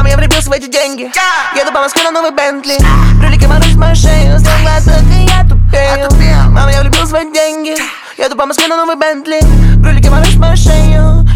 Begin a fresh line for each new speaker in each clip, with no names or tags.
Мама, я влюбился в эти деньги. Еду по Москве на новый Бентли. Брюлики мороз в мою шею, сделала только я тупею. Мама, я влюбился в эти деньги. Еду по Москве на новый Бентли. Брюлики мороз в мою шею.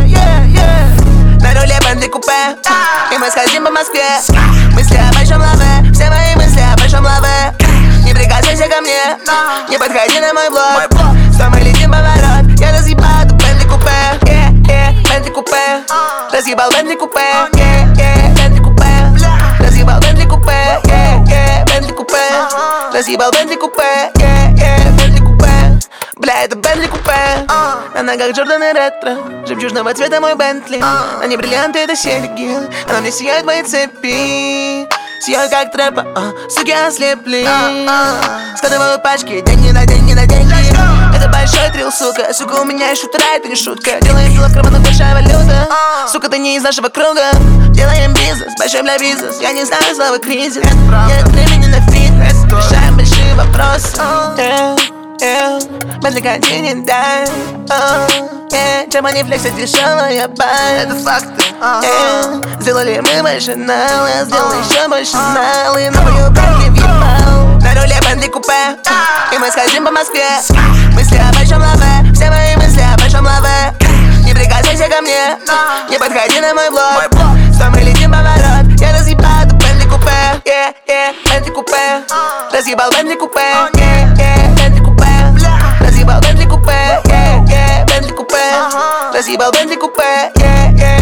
На руле Бентли купе, и мы скользим по Москве. Мысли о большом лаве, все мои мысли о большом лаве. Не прикасайся ко мне, не подходи на мой блог. Что мы летим поворот, я разъебал эту Бентли купе. Бентли купе, разъебал Бентли купе. Бентли купе, разъебал Бентли купе. Бентли купе, разъебал Бентли купе. Бентли купе, бля, это Бентли купе. На ногах Джорданы ретро, жемчужного цвета мой Бентли. А не бриллианты, это серьги, она мне сияет мои цепи. Сияют как трэпа, суки ослепли. Складываю пачки, деньги на деньги на деньги. Это большой трилл, сука. Сука, у меня есть шутера, это не шутка. Делаем дело в карманах, большая валюта. Сука, ты не из нашего круга. Делаем бизнес, большой бля бизнес. Я не знаю слова кризис. Нет времени на фитнес. Решаем большие вопросы. Бентли континенталь. Чем они флексят, дешевая баль. Это факты. Сделали мы больше нал, я сделал еще больше нал. И новую Бентли въебал. На руле Бентли купе, и мы скользим по Москве. Мысли о большом лаве, все мои мысли о большом лаве. Не прикасайся ко мне, не подходи на мой блог. Что мы летим поворот, я разъебал эту Бентли купе. Бентли купе, разъебал Бентли купе. Бентли купе, разъебал Бентли купе. Бентли купе, разъебал Бентли купе.